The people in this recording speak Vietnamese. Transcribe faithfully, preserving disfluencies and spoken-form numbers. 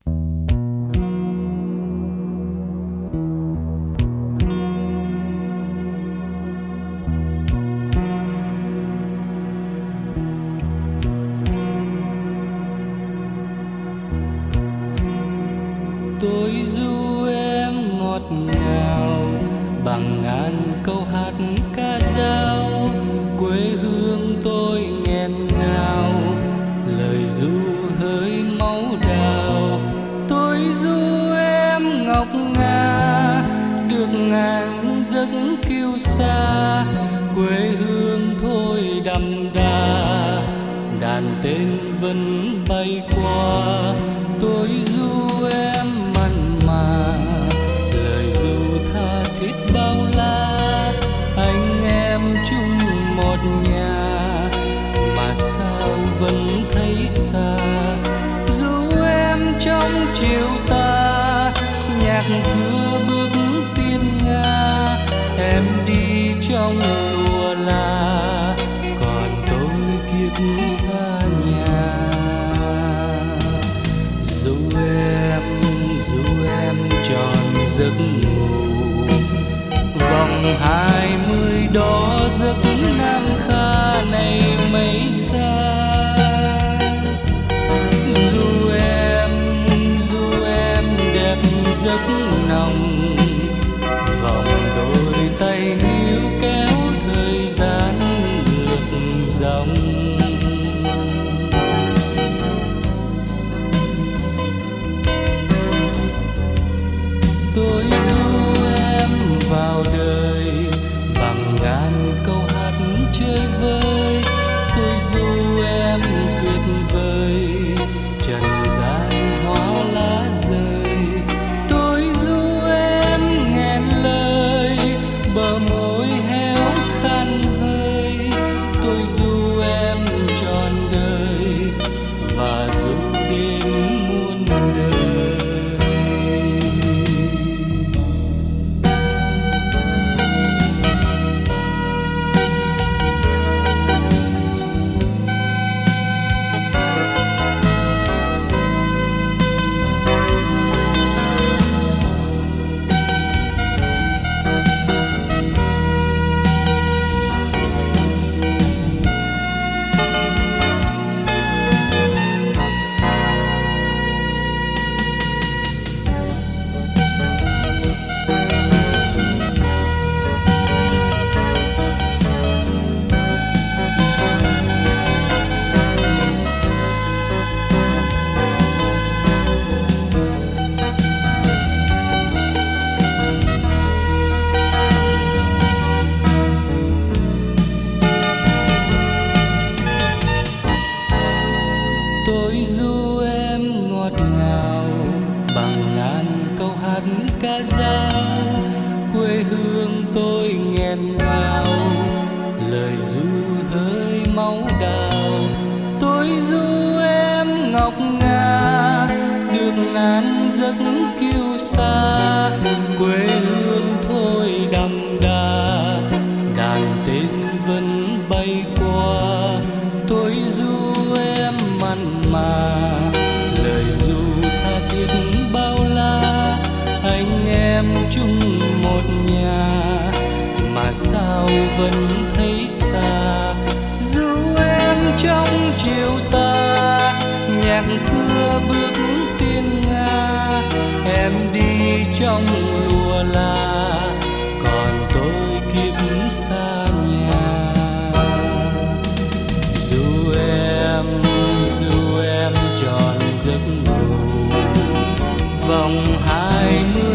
Tôi ru em ngọt ngào bằng ngàn câu hát ca dao, quê hương tôi nghẹn ngào lời ru hơi máu đào. Tôi ru em ngọc ngà được ngàn giấc kiêu sa, quê hương thôi đậm đà đàn tên vẫn bay qua. Tôi ru em mặn mà lời ru tha thiết bao la, anh em chung một nhà mà sao vẫn thấy xa. Ru em trong chiều ta nhạc thưa bước tiên nga, em đi trong lùa la còn tôi kiếp xa nhà. Ru em, ru em tròn giấc ngủ vòng hai mươi đó giấc nam kha này mấy xa. Ru em, ru em đẹp giấc nồng vòng đôi tay níu kéo thời gian ngược dòng. Tôi ru em vào đời bằng ngàn câu hát chơi vơi. Tôi ru em tuyệt vời trần gian hoa lá rơi. Tôi ru em nghẹn lời bờ môi héo khăn hơi. Tôi ru em trọn đời và ru đêm muôn đời. Tôi ru em ngọt ngào bằng ngàn câu hát ca dao, quê hương tôi nghẹn ngào lời ru hơi máu đào. Tôi ru em ngọc ngà được ngàn giấc kiêu sa, quê hương thôi đậm đà đàn tên vẫn bay qua. Tôi ru em mặn mà lời ru tha thiết bao la, anh em chung một nhà mà sao vẫn thấy xa. Ru em trong chiều ta nhạc thưa bước tiên nga, em đi trong lùa la còn tôi kiếp xa nhà. Ru em, ru em tròn giấc ngủ vòng hai mươi